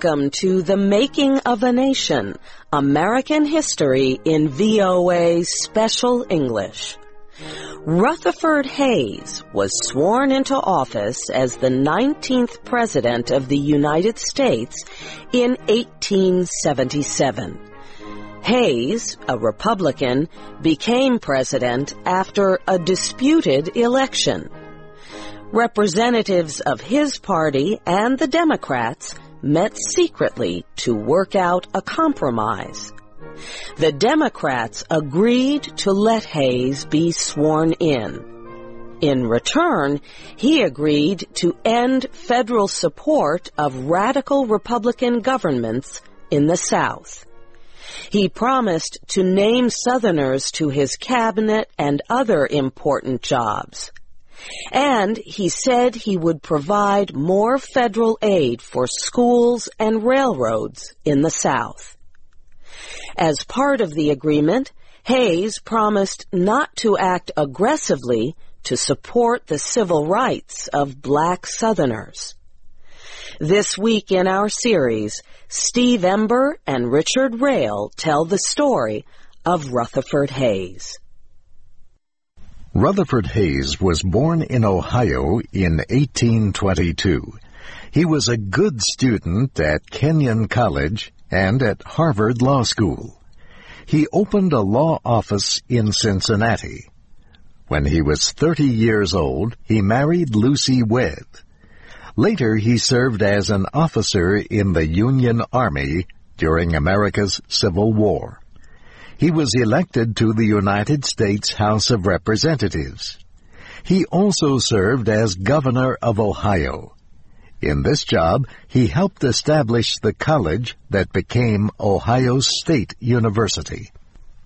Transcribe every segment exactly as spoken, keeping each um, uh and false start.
Welcome to The Making of a Nation, American History in V O A Special English. Rutherford Hayes was sworn into office as the nineteenth President of the United States in eighteen seventy-seven. Hayes, a Republican, became president after a disputed election. Representatives of his party and the Democrats met secretly to work out a compromise. The Democrats agreed to let Hayes be sworn in. In return, he agreed to end federal support of radical Republican governments in the South. He promised to name Southerners to his cabinet and other important jobs. And he said he would provide more federal aid for schools and railroads in the South. As part of the agreement, Hayes promised not to act aggressively to support the civil rights of black Southerners. This week in our series, Steve Ember and Richard Rail tell the story of Rutherford Hayes. Rutherford Hayes was born in Ohio in eighteen twenty-two. He was a good student at Kenyon College and at Harvard Law School. He opened a law office in Cincinnati. When he was thirty years old, he married Lucy Webb. Later, he served as an officer in the Union Army during America's Civil War. He was elected to the United States House of Representatives. He also served as governor of Ohio. In this job, he helped establish the college that became Ohio State University.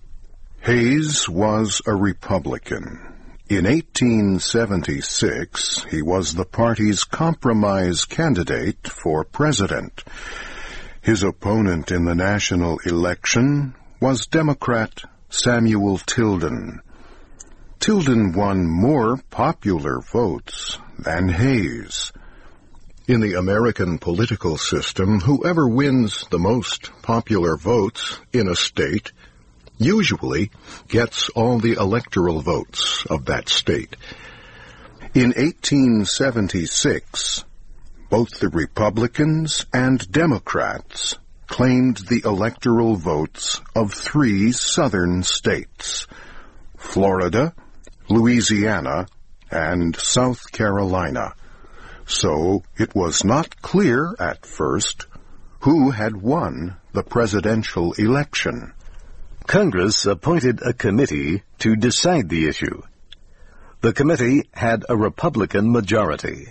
Hayes was a Republican. In eighteen seventy-six, he was the party's compromise candidate for president. His opponent in the national election was Democrat Samuel Tilden. Tilden won more popular votes than Hayes. In the American political system, whoever wins the most popular votes in a state usually gets all the electoral votes of that state. In eighteen seventy-six, both the Republicans and Democrats claimed the electoral votes of three southern states, Florida, Louisiana, and South Carolina. So it was not clear at first who had won the presidential election. Congress appointed a committee to decide the issue. The committee had a Republican majority.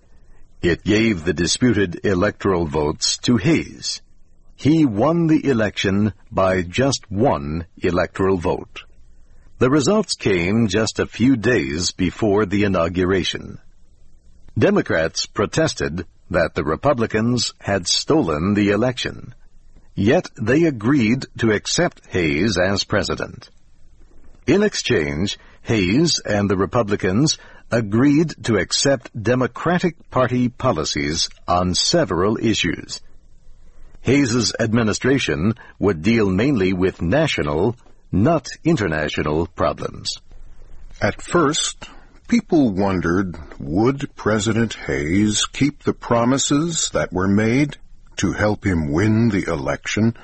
It gave the disputed electoral votes to Hayes. He won the election by just one electoral vote. The results came just a few days before the inauguration. Democrats protested that the Republicans had stolen the election. Yet they agreed to accept Hayes as president. In exchange, Hayes and the Republicans agreed to accept Democratic Party policies on several issues. Hayes's administration would deal mainly with national, not international problems. At first, people wondered, would President Hayes keep the promises that were made to help him win the election?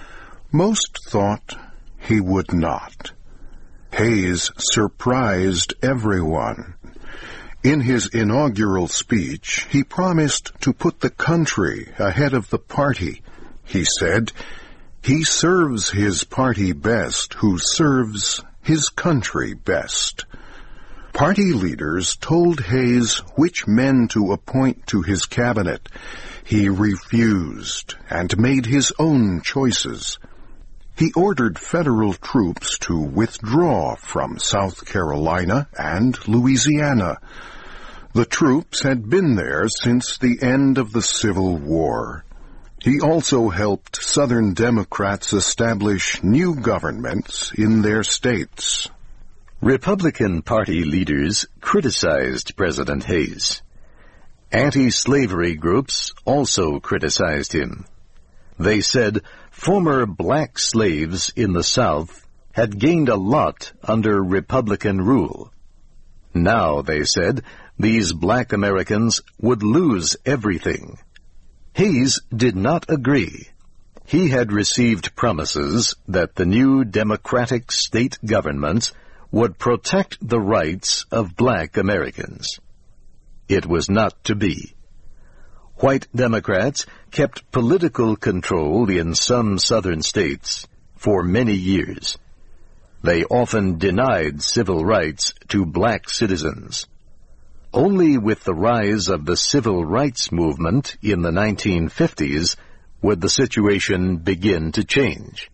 Most thought he would not. Hayes surprised everyone. In his inaugural speech, he promised to put the country ahead of the party. He said, "He serves his party best who serves his country best." Party leaders told Hayes which men to appoint to his cabinet. He refused and made his own choices. He ordered federal troops to withdraw from South Carolina and Louisiana. The troops had been there since the end of the Civil War. He also helped Southern Democrats establish new governments in their states. Republican Party leaders criticized President Hayes. Anti-slavery groups also criticized him. They said former black slaves in the South had gained a lot under Republican rule. Now, they said, these black Americans would lose everything. Hayes did not agree. He had received promises that the new Democratic state governments would protect the rights of black Americans. It was not to be. White Democrats kept political control in some southern states for many years. They often denied civil rights to black citizens. Only with the rise of the civil rights movement in the nineteen fifties would the situation begin to change.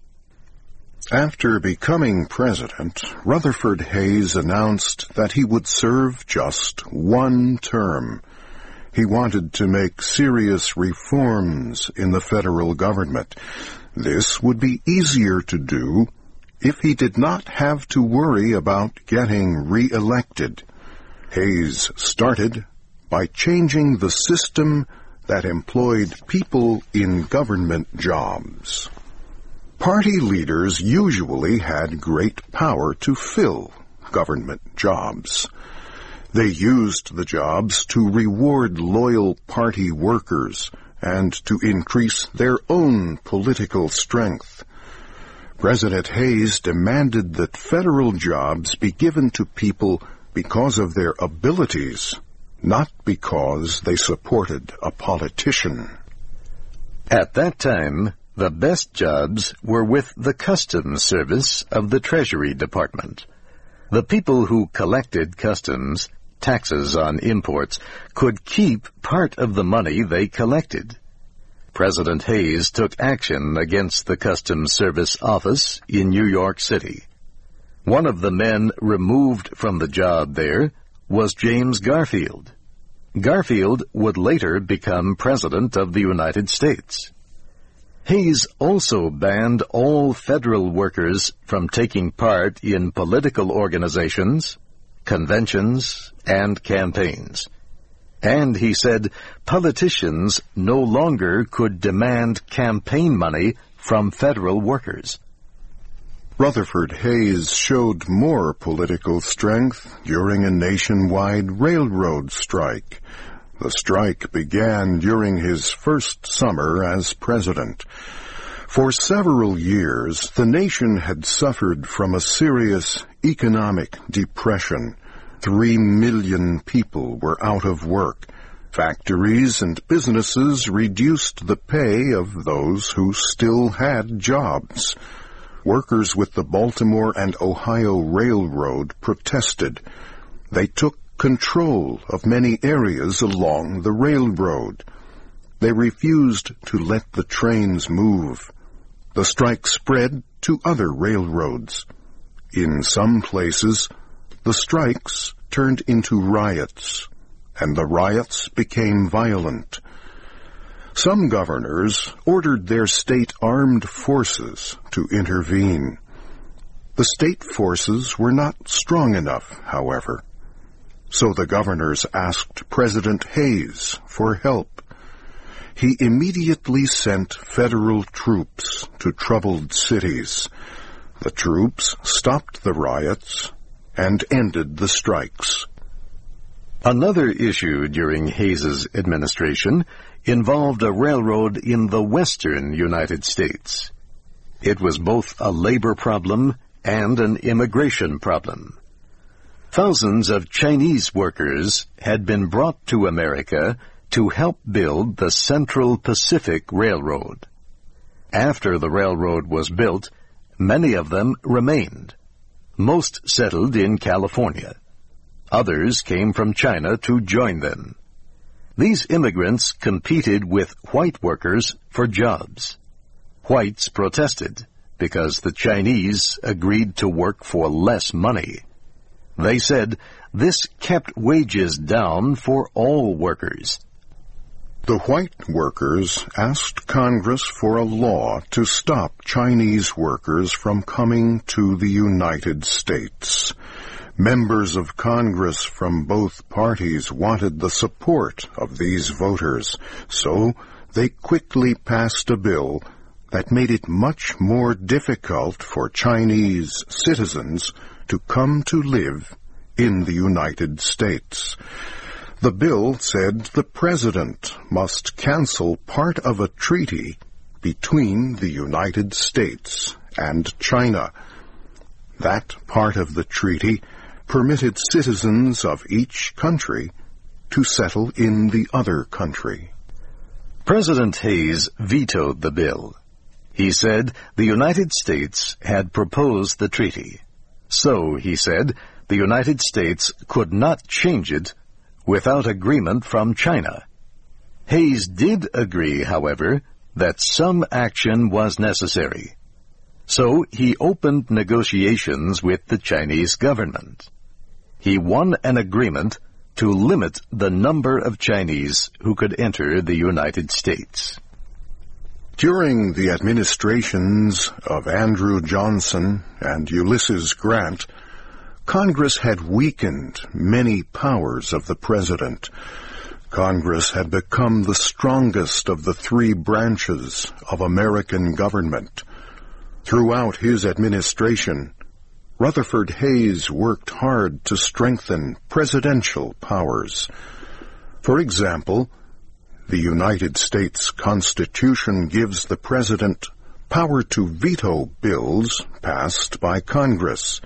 After becoming president, Rutherford Hayes announced that he would serve just one term. He wanted to make serious reforms in the federal government. This would be easier to do if he did not have to worry about getting re-elected. Hayes started by changing the system that employed people in government jobs. Party leaders usually had great power to fill government jobs. They used the jobs to reward loyal party workers and to increase their own political strength. President Hayes demanded that federal jobs be given to people because of their abilities, not because they supported a politician. At that time, the best jobs were with the Customs Service of the Treasury Department. The people who collected customs, taxes on imports, could keep part of the money they collected. President Hayes took action against the Customs Service office in New York City. One of the men removed from the job there was James Garfield. Garfield would later become President of the United States. Hayes also banned all federal workers from taking part in political organizations, conventions, and campaigns. And he said politicians no longer could demand campaign money from federal workers. Rutherford Hayes showed more political strength during a nationwide railroad strike. The strike began during his first summer as president. For several years, the nation had suffered from a serious economic depression. Three million people were out of work. Factories and businesses reduced the pay of those who still had jobs. Workers with the Baltimore and Ohio Railroad protested. They took control of many areas along the railroad. They refused to let the trains move. The strike spread to other railroads. In some places, the strikes turned into riots, and the riots became violent. Some governors ordered their state armed forces to intervene. The state forces were not strong enough, however. So the governors asked President Hayes for help. He immediately sent federal troops to troubled cities. The troops stopped the riots and ended the strikes. Another issue during Hayes's administration involved a railroad in the western United States. It was both a labor problem and an immigration problem. Thousands of Chinese workers had been brought to America to help build the Central Pacific Railroad. After the railroad was built, many of them remained. Most settled in California. Others came from China to join them. These immigrants competed with white workers for jobs. Whites protested because the Chinese agreed to work for less money. They said this kept wages down for all workers. The white workers asked Congress for a law to stop Chinese workers from coming to the United States. Members of Congress from both parties wanted the support of these voters, so they quickly passed a bill that made it much more difficult for Chinese citizens to come to live in the United States. The bill said the president must cancel part of a treaty between the United States and China. That part of the treaty permitted citizens of each country to settle in the other country. President Hayes vetoed the bill. He said the United States had proposed the treaty. So, he said, the United States could not change it without agreement from China. Hayes did agree, however, that some action was necessary. So he opened negotiations with the Chinese government. He won an agreement to limit the number of Chinese who could enter the United States. During the administrations of Andrew Johnson and Ulysses Grant, Congress had weakened many powers of the president. Congress had become the strongest of the three branches of American government. Throughout his administration, Rutherford Hayes worked hard to strengthen presidential powers. For example, the United States Constitution gives the president power to veto bills passed by Congress.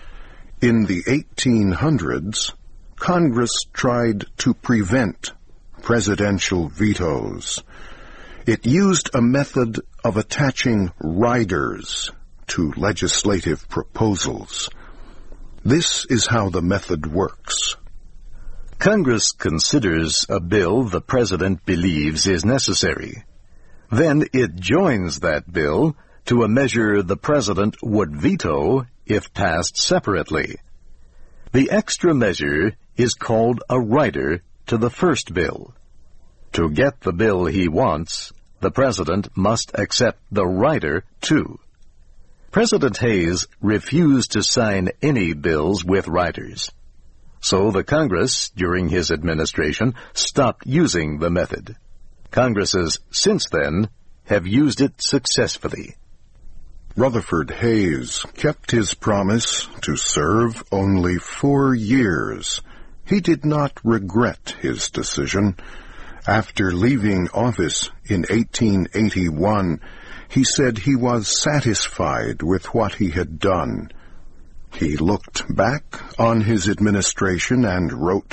In the eighteen hundreds, Congress tried to prevent presidential vetoes. It used a method of attaching riders to legislative proposals. This is how the method works. Congress considers a bill the president believes is necessary. Then it joins that bill to a measure the president would veto if passed separately. The extra measure is called a rider to the first bill. To get the bill he wants, the president must accept the rider too. President Hayes refused to sign any bills with riders. So the Congress, during his administration, stopped using the method. Congresses since then have used it successfully. Rutherford Hayes kept his promise to serve only four years. He did not regret his decision. After leaving office in eighteen eighty-one, he said he was satisfied with what he had done. He looked back on his administration and wrote,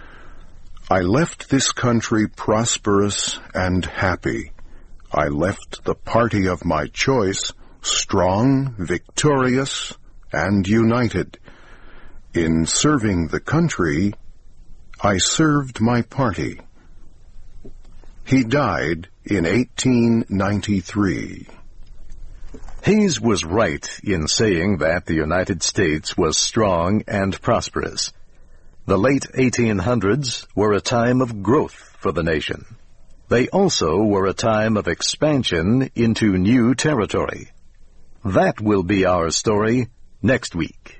"I left this country prosperous and happy. I left the party of my choice strong, victorious, and united. In serving the country, I served my party." He died in eighteen ninety-three. Hayes was right in saying that the United States was strong and prosperous. The late eighteen hundreds were a time of growth for the nation. They also were a time of expansion into new territory. That will be our story next week.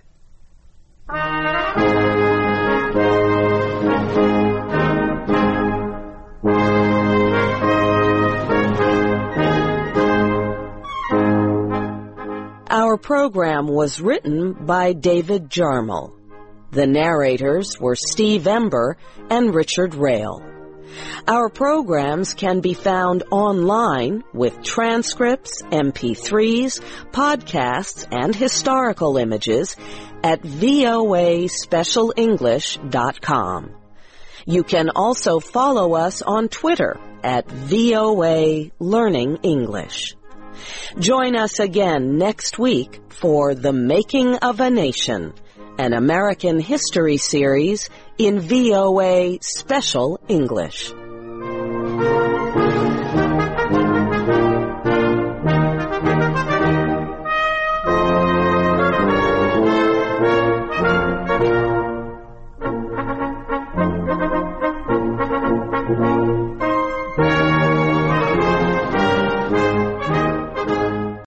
Our program was written by David Jarmel. The narrators were Steve Ember and Richard Rail. Our programs can be found online with transcripts, M P threes, podcasts, and historical images at V O A special english dot com. You can also follow us on Twitter at V O A Learning English. Join us again next week for The Making of a Nation, an American history series in V O A Special English.